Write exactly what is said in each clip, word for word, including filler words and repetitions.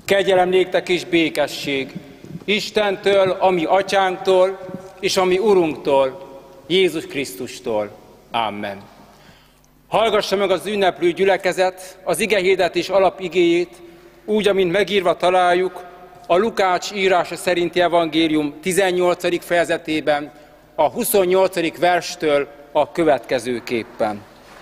Kegyelem néktek és békesség Istentől, a mi atyánktól, és a mi Urunktól, Jézus Krisztustól. Amen. Hallgassa meg az ünneplő gyülekezet az igehirdetés alapigéjét, úgy, amint megírva találjuk a Lukács írása szerinti evangélium tizennyolcadik fejezetében, a huszonnyolcadik verstől a következőképpen.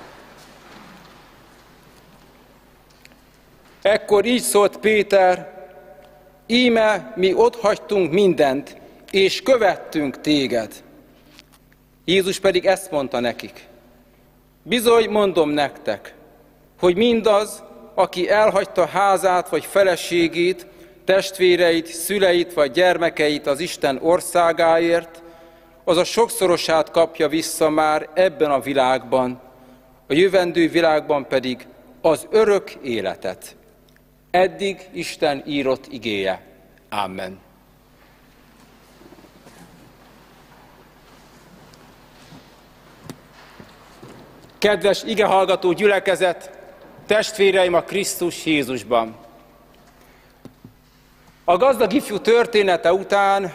Ekkor így szólt Péter: íme mi otthagytunk mindent, és követtünk téged. Jézus pedig ezt mondta nekik: bizony mondom nektek, hogy mindaz, aki elhagyta házát vagy feleségét, testvéreit, szüleit vagy gyermekeit az Isten országáért, az a sokszorosát kapja vissza már ebben a világban, a jövendő világban pedig az örök életet. Eddig Isten írott igéje. Amen. Kedves igehallgató gyülekezet, testvéreim a Krisztus Jézusban! A gazdag ifjú története után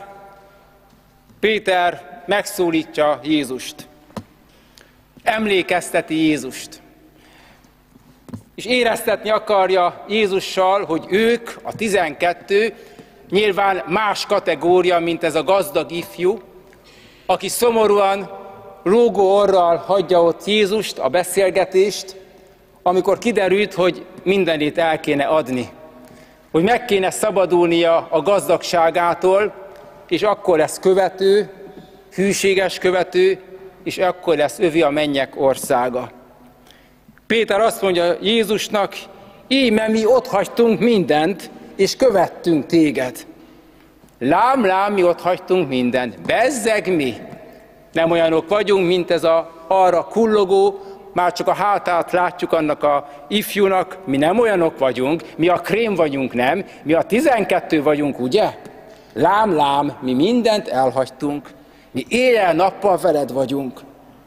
Péter megszólítja Jézust, emlékezteti Jézust, és éreztetni akarja Jézussal, hogy ők, a tizenkettő, nyilván más kategória, mint ez a gazdag ifjú, aki szomorúan, lógó orral hagyja ott Jézust, a beszélgetést, amikor kiderült, hogy mindenét el kéne adni, hogy meg kéne szabadulnia a gazdagságától, és akkor lesz követő, hűséges követő, és akkor lesz övi a mennyek országa. Péter azt mondja Jézusnak: íme mi otthagytunk mindent, és követtünk téged. Lám, lám, mi otthagytunk mindent. Bezzeg mi! Nem olyanok vagyunk, mint ez a arra kullogó, már csak a hátát látjuk annak a ifjúnak, mi nem olyanok vagyunk, mi a krém vagyunk, nem? Mi a tizenkettő vagyunk, ugye? Lám, lám, mi mindent elhagytunk, mi éjjel-nappal veled vagyunk.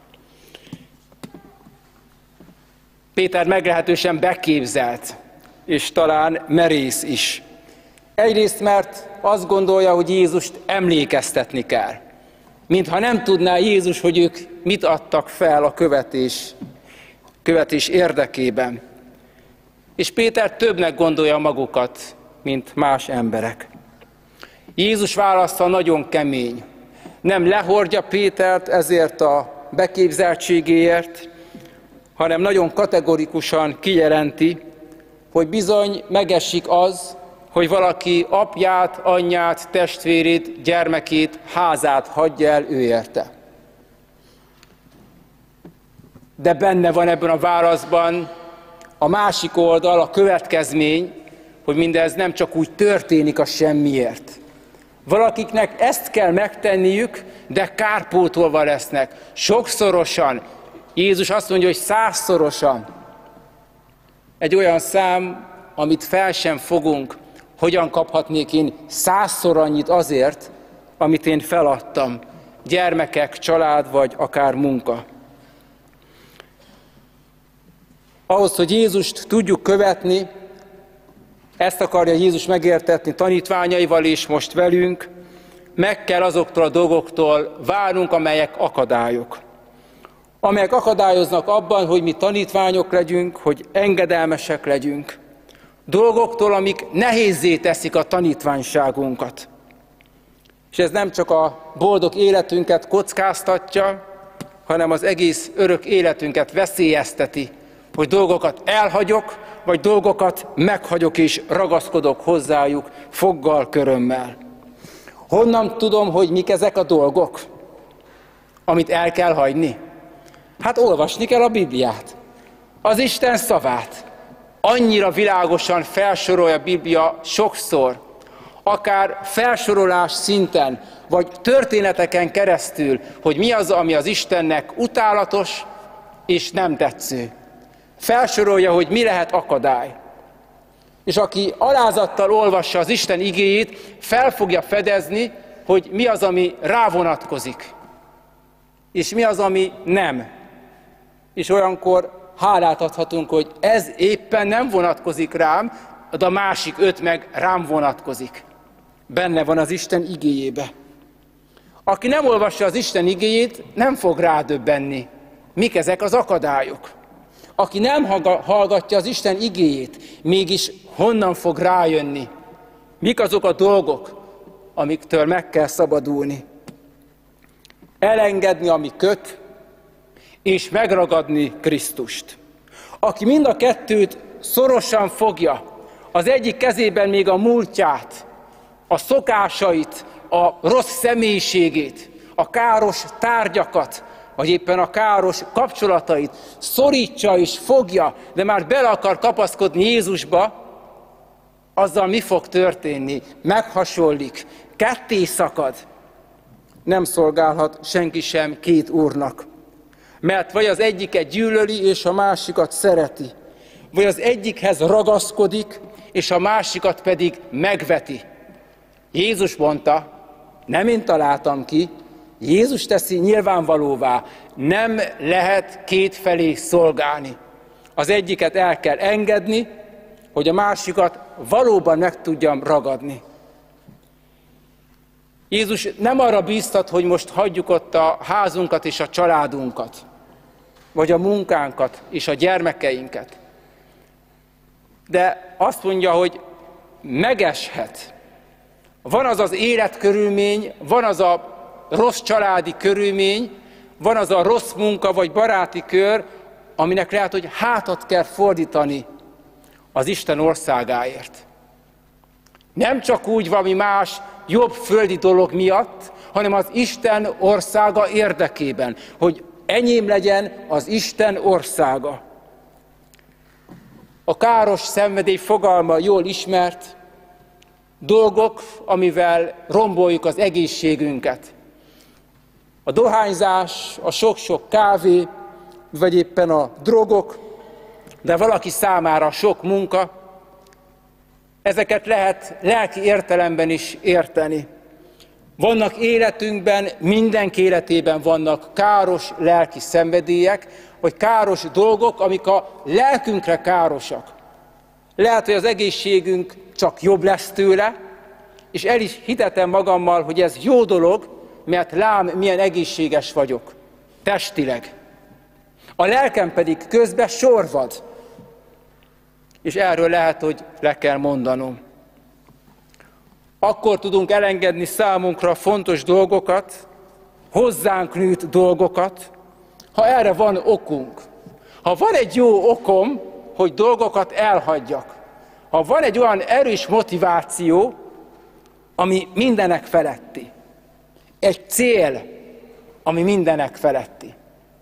Péter meglehetősen beképzelt, és talán merész is. Egyrészt, mert azt gondolja, hogy Jézust emlékeztetni kell. Mintha nem tudná Jézus, hogy ők mit adtak fel a követés, követés érdekében. És Péter többnek gondolja magukat, mint más emberek. Jézus válasza nagyon kemény. Nem lehordja Pétert ezért a beképzeltségéért, hanem nagyon kategorikusan kijelenti, hogy bizony megesik az, hogy valaki apját, anyját, testvérét, gyermekét, házát hagyja el ő érte. De benne van ebben a válaszban a másik oldal, a következmény, hogy mindez nem csak úgy történik a semmiért. Valakiknek ezt kell megtenniük, de kárpótolva lesznek. Sokszorosan. Jézus azt mondja, hogy százszorosan. Egy olyan szám, amit fel sem fogunk. Hogyan kaphatnék én százszor annyit azért, amit én feladtam? Gyermekek, család vagy akár munka. Ahhoz, hogy Jézust tudjuk követni, ezt akarja Jézus megértetni tanítványaival és most velünk, meg kell azoktól a dolgoktól válnunk, amelyek akadályok. Amelyek akadályoznak abban, hogy mi tanítványok legyünk, hogy engedelmesek legyünk. Dolgoktól, amik nehézzé teszik a tanítványságunkat. És ez nem csak a boldog életünket kockáztatja, hanem az egész örök életünket veszélyezteti, hogy dolgokat elhagyok, vagy dolgokat meghagyok és ragaszkodok hozzájuk foggal, körömmel. Honnan tudom, hogy mik ezek a dolgok, amit el kell hagyni? Hát olvasni kell a Bibliát, az Isten szavát. Annyira világosan felsorolja a Biblia sokszor, akár felsorolás szinten, vagy történeteken keresztül, hogy mi az, ami az Istennek utálatos és nem tetsző. Felsorolja, hogy mi lehet akadály. És aki alázattal olvassa az Isten igéjét, fel fogja fedezni, hogy mi az, ami rávonatkozik, és mi az, ami nem. És olyankor hálát adhatunk, hogy ez éppen nem vonatkozik rám, de a másik öt meg rám vonatkozik. Benne van az Isten igéjébe. Aki nem olvassa az Isten igéjét, nem fog rádöbbenni. Mik ezek az akadályok? Aki nem hallgatja az Isten igéjét, mégis honnan fog rájönni? Mik azok a dolgok, amiktől meg kell szabadulni? Elengedni, ami köt, és megragadni Krisztust. Aki mind a kettőt szorosan fogja, az egyik kezében még a múltját, a szokásait, a rossz személyiségét, a káros tárgyakat, vagy éppen a káros kapcsolatait szorítsa és fogja, de már bele akar kapaszkodni Jézusba, azzal mi fog történni? Meghasonlik, ketté szakad. Nem szolgálhat senki sem két úrnak. Mert vagy az egyiket gyűlöli, és a másikat szereti. Vagy az egyikhez ragaszkodik, és a másikat pedig megveti. Jézus mondta, nem én találtam ki, Jézus teszi nyilvánvalóvá, nem lehet kétfelé szolgálni. Az egyiket el kell engedni, hogy a másikat valóban meg tudjam ragadni. Jézus nem arra bíztat, hogy most hagyjuk ott a házunkat és a családunkat, vagy a munkánkat és a gyermekeinket. De azt mondja, hogy megeshet. Van az az életkörülmény, van az a rossz családi körülmény, van az a rossz munka vagy baráti kör, aminek lehet, hogy hátat kell fordítani az Isten országáért. Nem csak úgy valami más, jobb földi dolog miatt, hanem az Isten országa érdekében, hogy enyém legyen az Isten országa. A káros szenvedély fogalma jól ismert, dolgok, amivel romboljuk az egészségünket. A dohányzás, a sok-sok kávé, vagy éppen a drogok, de valaki számára sok munka, ezeket lehet lelki értelemben is érteni. Vannak életünkben, mindenki életében vannak káros lelki szenvedélyek, vagy káros dolgok, amik a lelkünkre károsak. Lehet, hogy az egészségünk csak jobb lesz tőle, és el is hitetem magammal, hogy ez jó dolog, mert lám, milyen egészséges vagyok, testileg. A lelkem pedig közben sorvad, és erről lehet, hogy le kell mondanom. Akkor tudunk elengedni számunkra fontos dolgokat, hozzánk nőtt dolgokat, ha erre van okunk. Ha van egy jó okom, hogy dolgokat elhagyjak, ha van egy olyan erős motiváció, ami mindenek feletti, egy cél, ami mindenek feletti.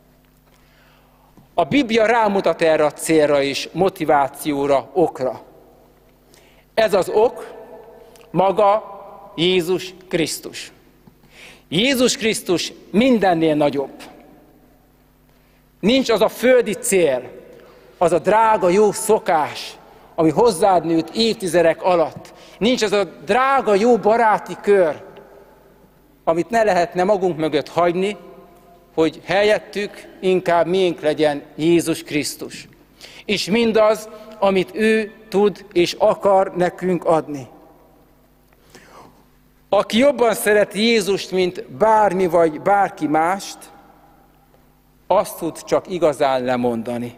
A Biblia rámutat erre a célra és motivációra, okra. Ez az ok maga Jézus Krisztus. Jézus Krisztus mindennél nagyobb. Nincs az a földi cél, az a drága jó szokás, ami hozzád nőtt évtizedek alatt. Nincs az a drága jó baráti kör, amit ne lehetne magunk mögött hagyni, hogy helyettük inkább miénk legyen Jézus Krisztus. És mindaz, amit ő tud és akar nekünk adni. Aki jobban szereti Jézust, mint bármi vagy bárki mást, azt tud csak igazán lemondani.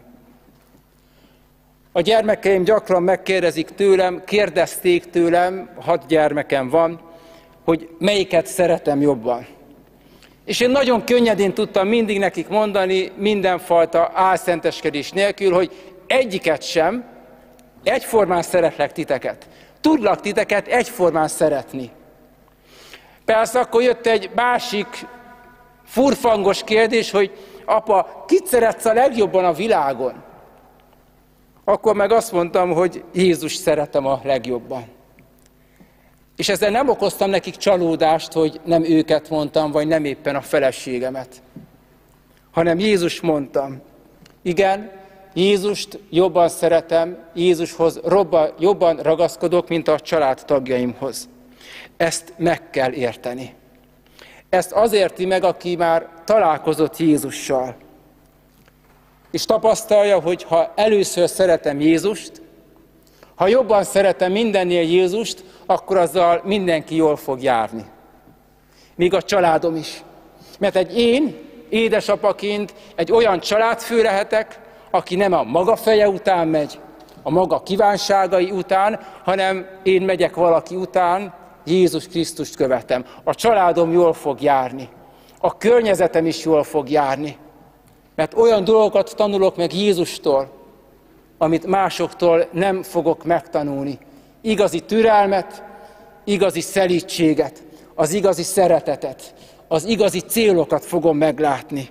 A gyermekeim gyakran megkérdezik tőlem, kérdezték tőlem, hat gyermekem van, hogy melyiket szeretem jobban. És én nagyon könnyedén tudtam mindig nekik mondani, mindenfajta álszenteskedés nélkül, hogy egyiket sem, egyformán szeretlek titeket. Tudlak titeket egyformán szeretni. Persze akkor jött egy másik furfangos kérdés, hogy apa, kit szeretsz a legjobban a világon? Akkor meg azt mondtam, hogy Jézus szeretem a legjobban. És ezzel nem okoztam nekik csalódást, hogy nem őket mondtam, vagy nem éppen a feleségemet, hanem Jézus mondtam. Igen, Jézust jobban szeretem, Jézushoz jobban ragaszkodok, mint a családtagjaimhoz. Ezt meg kell érteni. Ezt az érti meg, aki már találkozott Jézussal. És tapasztalja, hogy ha először szeretem Jézust, Ha jobban szeretem mindennél Jézust, akkor azzal mindenki jól fog járni. Még a családom is. Mert egy én, édesapaként egy olyan családfő lehetek, aki nem a maga feje után megy, a maga kívánságai után, hanem én megyek valaki után, Jézus Krisztust követem. A családom jól fog járni. A környezetem is jól fog járni. Mert olyan dolgokat tanulok meg Jézustól, amit másoktól nem fogok megtanulni. Igazi türelmet, igazi szelídséget, az igazi szeretetet, az igazi célokat fogom meglátni.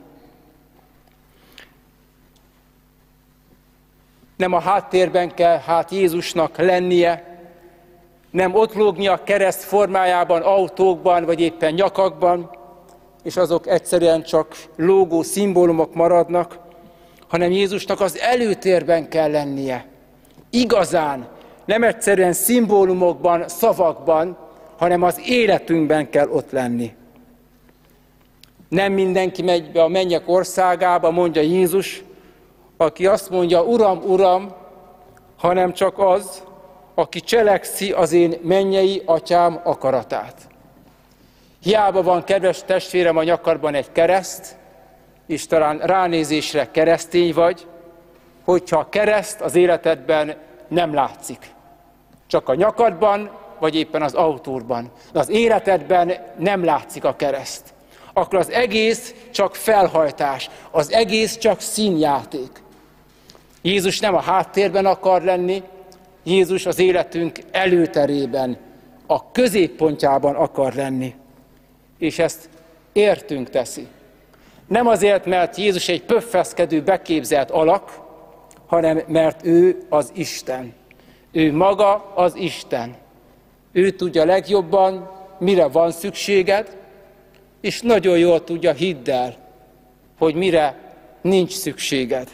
Nem a háttérben kell hát Jézusnak lennie, nem ott lógni a kereszt formájában, autókban, vagy éppen nyakakban, és azok egyszerűen csak lógó szimbólumok maradnak, hanem Jézusnak az előtérben kell lennie. Igazán, nem egyszerűen szimbólumokban, szavakban, hanem az életünkben kell ott lenni. Nem mindenki megy be a mennyek országába, mondja Jézus, aki azt mondja, Uram, Uram, hanem csak az, aki cselekszi az én mennyei atyám akaratát. Hiába van, kedves testvérem, a nyakadban egy kereszt, és talán ránézésre keresztény vagy, hogyha a kereszt az életedben nem látszik. Csak a nyakadban, vagy éppen az autódban. De az életedben nem látszik a kereszt. Akkor az egész csak felhajtás, az egész csak színjáték. Jézus nem a háttérben akar lenni, Jézus az életünk előterében, a középpontjában akar lenni. És ezt értünk teszi. Nem azért, mert Jézus egy pöffeszkedő, beképzelt alak, hanem mert ő az Isten. Ő maga az Isten. Ő tudja legjobban, mire van szükséged, és nagyon jól tudja, hidd el, hogy mire nincs szükséged.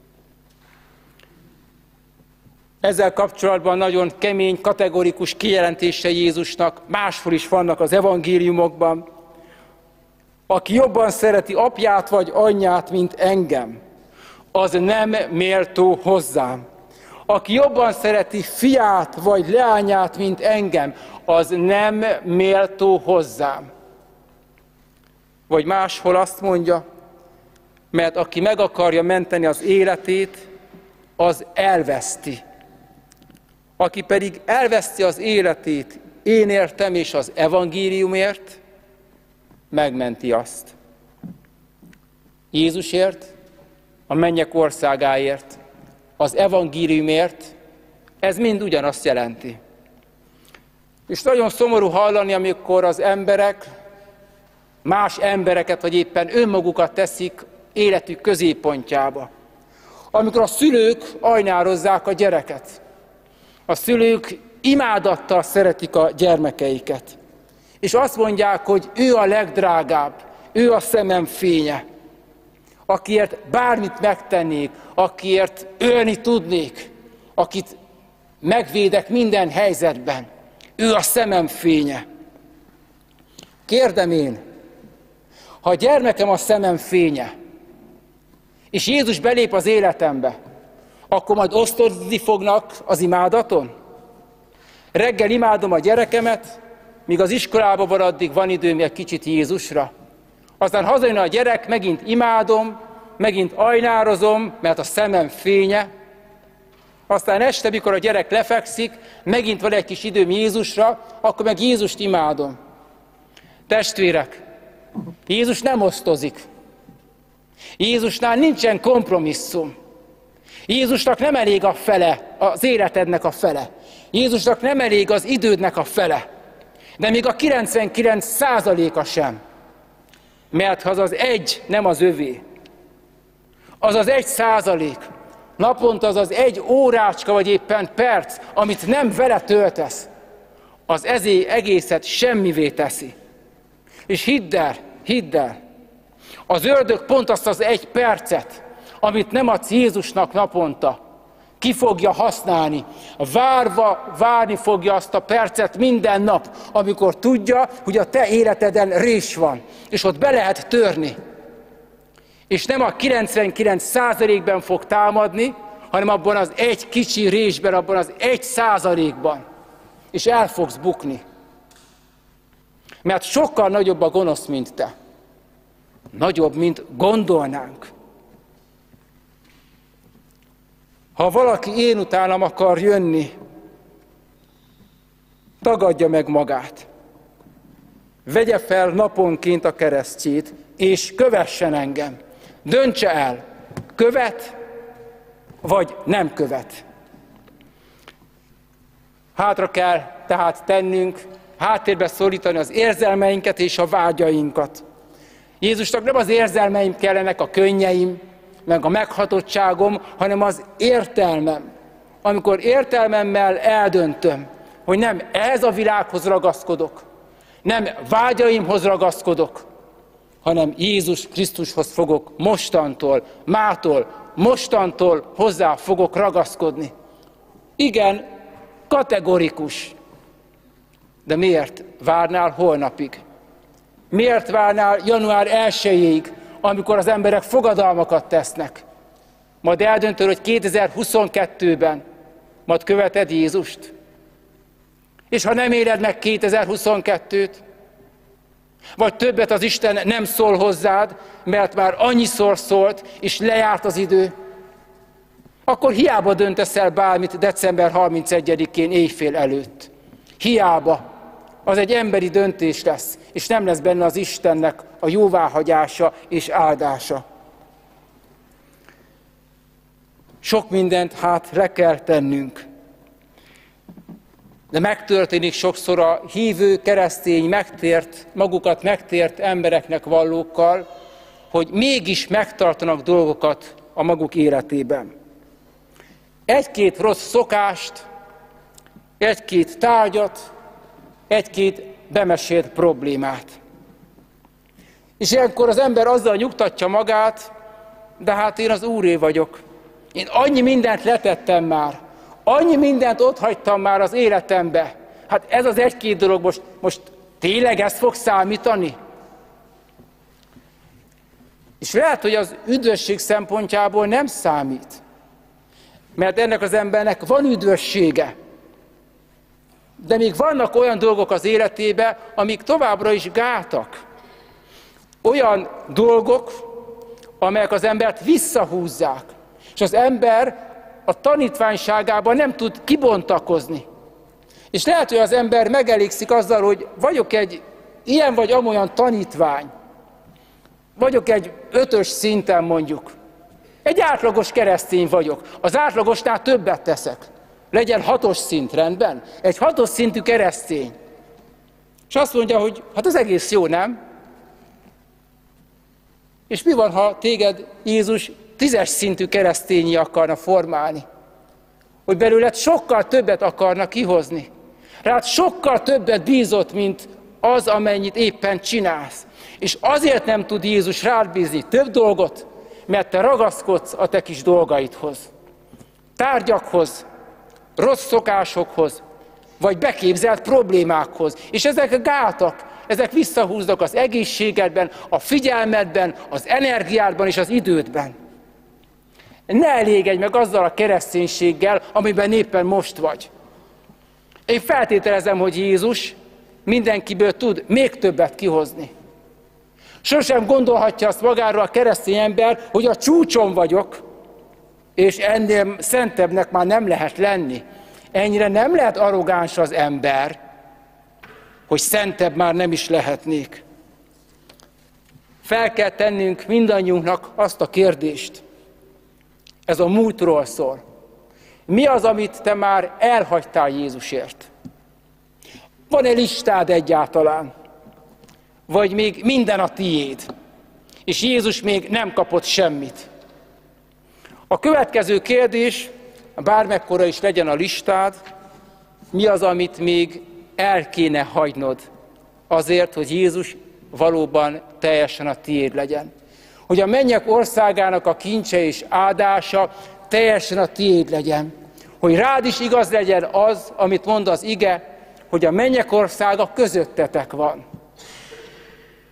Ezzel kapcsolatban nagyon kemény, kategorikus kijelentése Jézusnak, máshol is vannak az evangéliumokban. Aki jobban szereti apját vagy anyját, mint engem, az nem méltó hozzám. Aki jobban szereti fiát vagy leányát, mint engem, az nem méltó hozzám. Vagy máshol azt mondja, mert aki meg akarja menteni az életét, az elveszti. Aki pedig elveszti az életét, én értem és az evangéliumért, megmenti azt. Jézusért, a mennyek országáért, az evangéliumért, ez mind ugyanazt jelenti. És nagyon szomorú hallani, amikor az emberek más embereket, vagy éppen önmagukat teszik életük középpontjába. Amikor a szülők ajnározzák a gyereket. A szülők imádattal szeretik a gyermekeiket. És azt mondják, hogy ő a legdrágább, ő a szemem fénye, akiért bármit megtennék, akiért ölni tudnék, akit megvédek minden helyzetben. Ő a szemem fénye. Kérdem én, ha a gyermekem a szemem fénye, és Jézus belép az életembe, akkor majd osztozni fognak az imádaton? Reggel imádom a gyerekemet, míg az iskolában van, addig van időm egy kicsit Jézusra. Aztán hazajön a gyerek, megint imádom, megint ajnározom, mert a szemem fénye. Aztán este, mikor a gyerek lefekszik, megint van egy kis időm Jézusra, akkor meg Jézust imádom. Testvérek, Jézus nem osztozik. Jézusnál nincsen kompromisszum. Jézusnak nem elég a fele, az életednek a fele. Jézusnak nem elég az idődnek a fele. De még a kilencvenkilenc százaléka sem. Mert ha az az egy nem az övé, az az egy százalék, naponta az az egy órácska, vagy éppen perc, amit nem vele töltesz, az ezé egészet semmivé teszi. És hidd el, hidd el, az ördög pont azt az egy percet, amit nem adsz Jézusnak naponta, ki fogja használni. Várva, várni fogja azt a percet minden nap, amikor tudja, hogy a te életeden rés van, és ott be lehet törni. És nem a kilencvenkilenc százalékban fog támadni, hanem abban az egy kicsi résben, abban az egy százalékban. És el fogsz bukni. Mert sokkal nagyobb a gonosz, mint te. Nagyobb, mint gondolnánk. Ha valaki én utánam akar jönni, tagadja meg magát. Vegye fel naponként a keresztjét, és kövessen engem. Döntse el, követ, vagy nem követ. Hátra kell tehát tennünk, háttérbe szorítani az érzelmeinket és a vágyainkat. Jézusnak nem az érzelmeim kellenek, a könnyeim, meg a meghatottságom, hanem az értelmem. Amikor értelmemmel eldöntöm, hogy nem ehhez a világhoz ragaszkodok, nem vágyaimhoz ragaszkodok, hanem Jézus Krisztushoz fogok mostantól, mától, mostantól hozzá fogok ragaszkodni. Igen, kategorikus. De miért várnál holnapig? Miért várnál január elsejéig, amikor az emberek fogadalmakat tesznek? Majd eldöntöd, hogy kétezer-huszonkettőben majd követed Jézust. És ha nem éled meg kétezer-huszonkettőt, vagy többet az Isten nem szól hozzád, mert már annyiszor szólt, és lejárt az idő, akkor hiába döntesz el bármit december harmincegyedikén éjfél előtt. Hiába. Az egy emberi döntés lesz, és nem lesz benne az Istennek a jóváhagyása és áldása. Sok mindent hát le kell tennünk. De megtörténik sokszor a hívő, keresztény, megtért, magukat megtért embereknek vallókkal, hogy mégis megtartanak dolgokat a maguk életében. Egy-két rossz szokást, egy-két tárgyat, egy-két bemesélt problémát. És ilyenkor az ember azzal nyugtatja magát, de hát én az Úré vagyok. Én annyi mindent letettem már, annyi mindent otthagytam már az életembe. Hát ez az egy-két dolog most, most tényleg ez fog számítani? És lehet, hogy az üdvösség szempontjából nem számít. Mert ennek az embernek van üdvössége. De még vannak olyan dolgok az életében, amik továbbra is gátak. Olyan dolgok, amelyek az embert visszahúzzák. És az ember a tanítványságában nem tud kibontakozni. És lehet, hogy az ember megelégszik azzal, hogy vagyok egy ilyen vagy amolyan tanítvány. Vagyok egy ötös szinten mondjuk. Egy átlagos keresztény vagyok. Az átlagosnál többet teszek. Legyen hatos szint, rendben? Egy hatos szintű keresztény. És azt mondja, hogy hát az egész jó, nem? És mi van, ha téged Jézus tízes szintű keresztényi akarna formálni? Hogy belőled sokkal többet akarna kihozni. Rád sokkal többet bízott, mint az, amennyit éppen csinálsz. És azért nem tud Jézus rád bízni több dolgot, mert te ragaszkodsz a te kis dolgaidhoz. Tárgyakhoz, rossz szokásokhoz, vagy beképzelt problémákhoz. És ezek gátak, ezek visszahúznak az egészségedben, a figyelmedben, az energiádban és az idődben. Ne elégedj meg azzal a kereszténységgel, amiben éppen most vagy. Én feltételezem, hogy Jézus mindenkiből tud még többet kihozni. Sosem gondolhatja azt magáról a keresztény ember, hogy a csúcson vagyok, és ennél szentebbnek már nem lehet lenni. Ennyire nem lehet arrogáns az ember, hogy szentebb már nem is lehetnék. Fel kell tennünk mindannyiunknak azt a kérdést. Ez a múltról szól. Mi az, amit te már elhagytál Jézusért? Van-e listád egyáltalán? Vagy még minden a tiéd? És Jézus még nem kapott semmit. A következő kérdés, bármekkora is legyen a listád, mi az, amit még el kéne hagynod azért, hogy Jézus valóban teljesen a tiéd legyen. Hogy a mennyek országának a kincse és áldása teljesen a tiéd legyen. Hogy rád is igaz legyen az, amit mond az ige, hogy a mennyek országa közöttetek van.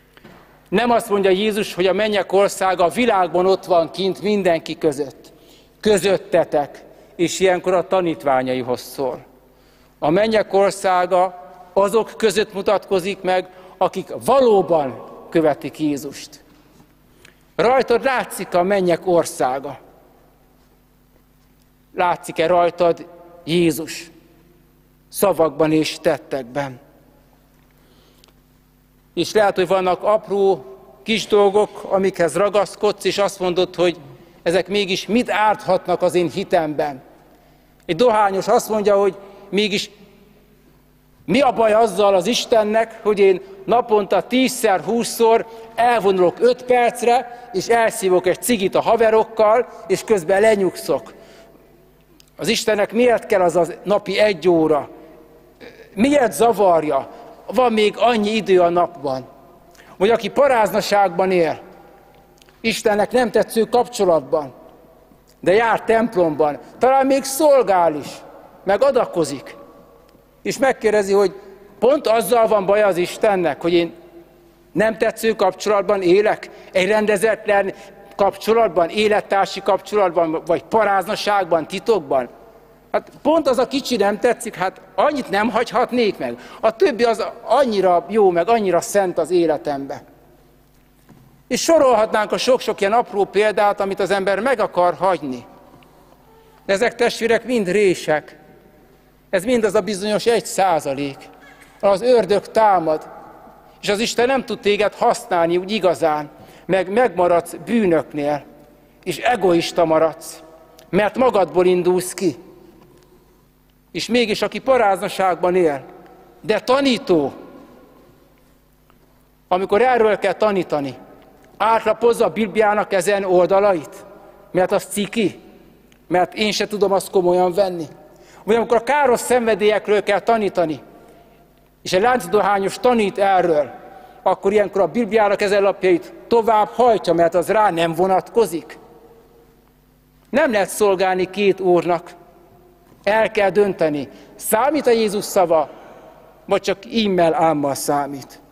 Nem azt mondja Jézus, hogy a mennyek országa a világban ott van kint mindenki között. közöttetek, és ilyenkor a tanítványaihoz szól. A mennyek országa azok között mutatkozik meg, akik valóban követik Jézust. Rajtad látszik a mennyek országa. Látszik-e rajtad Jézus szavakban és tettekben? És lehet, hogy vannak apró kis dolgok, amikhez ragaszkodsz, és azt mondod, hogy ezek mégis mit árthatnak az én hitemben. Egy dohányos azt mondja, hogy mégis mi a baj azzal az Istennek, hogy én naponta tízszer, húszszor elvonulok öt percre, és elszívok egy cigit a haverokkal, és közben lenyugszok. Az Istennek miért kell az a napi egy óra? Miért zavarja? Van még annyi idő a napban. Vagy aki paráznaságban él, Istennek nem tetsző kapcsolatban, de jár templomban, talán még szolgál is, meg adakozik, és megkérdezi, hogy pont azzal van baj az Istennek, hogy én nem tetsző kapcsolatban élek, egy rendezetlen kapcsolatban, élettársi kapcsolatban, vagy paráznaságban, titokban. Hát pont az a kicsi nem tetszik, hát annyit nem hagyhatnék meg. A többi az annyira jó, meg annyira szent az életembe. És sorolhatnánk a sok-sok ilyen apró példát, amit az ember meg akar hagyni. De ezek, testvérek, mind rések. Ez mind az a bizonyos egy százalék. Az ördög támad, és az Isten nem tud téged használni úgy igazán, meg megmaradsz bűnöknél, és egoista maradsz, mert magadból indulsz ki. És mégis, aki paráznaságban él, de tanító, amikor erről kell tanítani, átlapozza a Bibliának ezen oldalait, mert az ciki, mert én se tudom azt komolyan venni. Vagy amikor a káros szenvedélyekről kell tanítani, és egy láncdohányos tanít erről, akkor ilyenkor a Bibliának ezen lapjait tovább hajtja, mert az rá nem vonatkozik. Nem lehet szolgálni két úrnak. El kell dönteni, számít a Jézus szava, vagy csak ímmel, ámmal számít.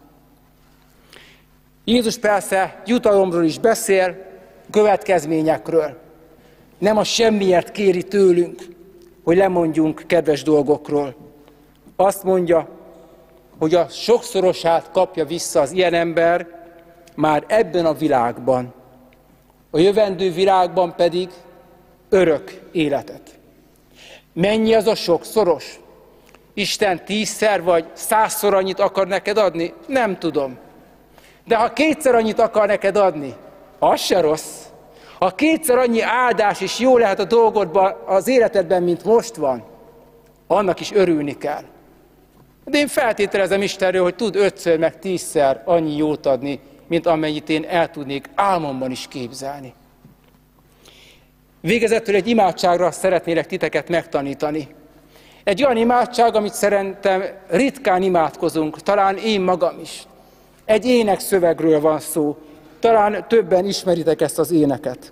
Jézus persze jutalomról is beszél, következményekről. Nem a semmiért kéri tőlünk, hogy lemondjunk kedves dolgokról. Azt mondja, hogy a sokszorosát kapja vissza az ilyen ember már ebben a világban. A jövendő világban pedig örök életet. Mennyi az a sokszoros? Isten tízszer vagy százszor annyit akar neked adni? Nem tudom. De ha kétszer annyit akar neked adni, az se rossz. Ha kétszer annyi áldás is jó lehet a dolgodban, az életedben, mint most van, annak is örülni kell. De én feltételezem Istenről, hogy tud ötször meg tízszer annyi jót adni, mint amennyit én el tudnék álmomban is képzelni. Végezetül egy imádságra szeretnélek titeket megtanítani. Egy olyan imádság, amit szerintem ritkán imádkozunk, talán én magam is. Egy énekszövegről van szó. Talán többen ismeritek ezt az éneket.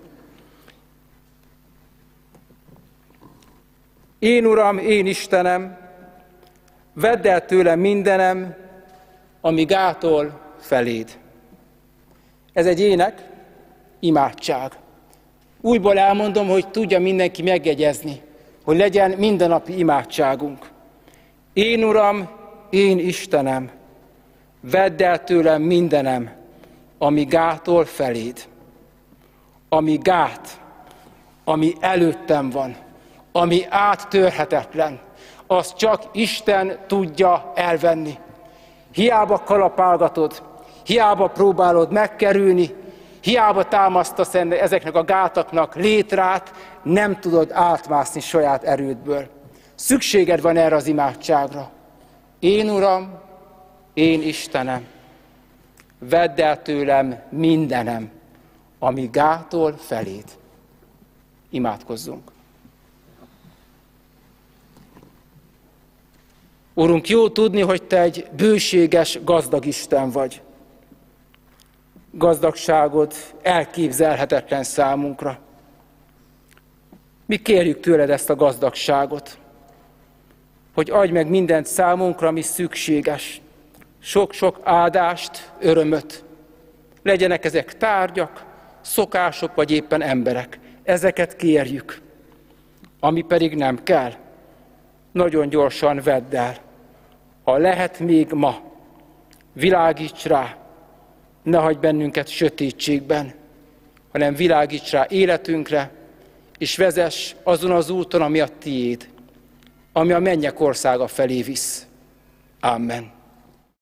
Én Uram, én Istenem, vedd el tőlem mindenem, ami gátol feléd. Ez egy ének, imádság. Újból elmondom, hogy tudja mindenki megjegyezni, hogy legyen mindennapi imádságunk. Én Uram, én Istenem, vedd el tőlem mindenem, ami gátol feléd. Ami gát, ami előttem van, ami áttörhetetlen, azt csak Isten tudja elvenni. Hiába kalapálgatod, hiába próbálod megkerülni, hiába támasztasz ezeknek a gátaknak létrát, nem tudod átmászni saját erődből. Szükséged van erre az imádságra. Én Uram, én Istenem, vedd el tőlem mindenem, ami gátol feléd. Imádkozzunk. Urunk, jó tudni, hogy Te egy bőséges, gazdag Isten vagy. Gazdagságod elképzelhetetlen számunkra. Mi kérjük tőled ezt a gazdagságot, hogy adj meg mindent számunkra, ami szükséges. Sok-sok áldást, örömöt. Legyenek ezek tárgyak, szokások, vagy éppen emberek. Ezeket kérjük. ami pedig nem kell, nagyon gyorsan vedd el. Ha lehet még ma, világíts rá, ne hagyj bennünket sötétségben, hanem világíts rá életünkre, és vezess azon az úton, ami a tiéd, ami a mennyek országa felé visz. Amen.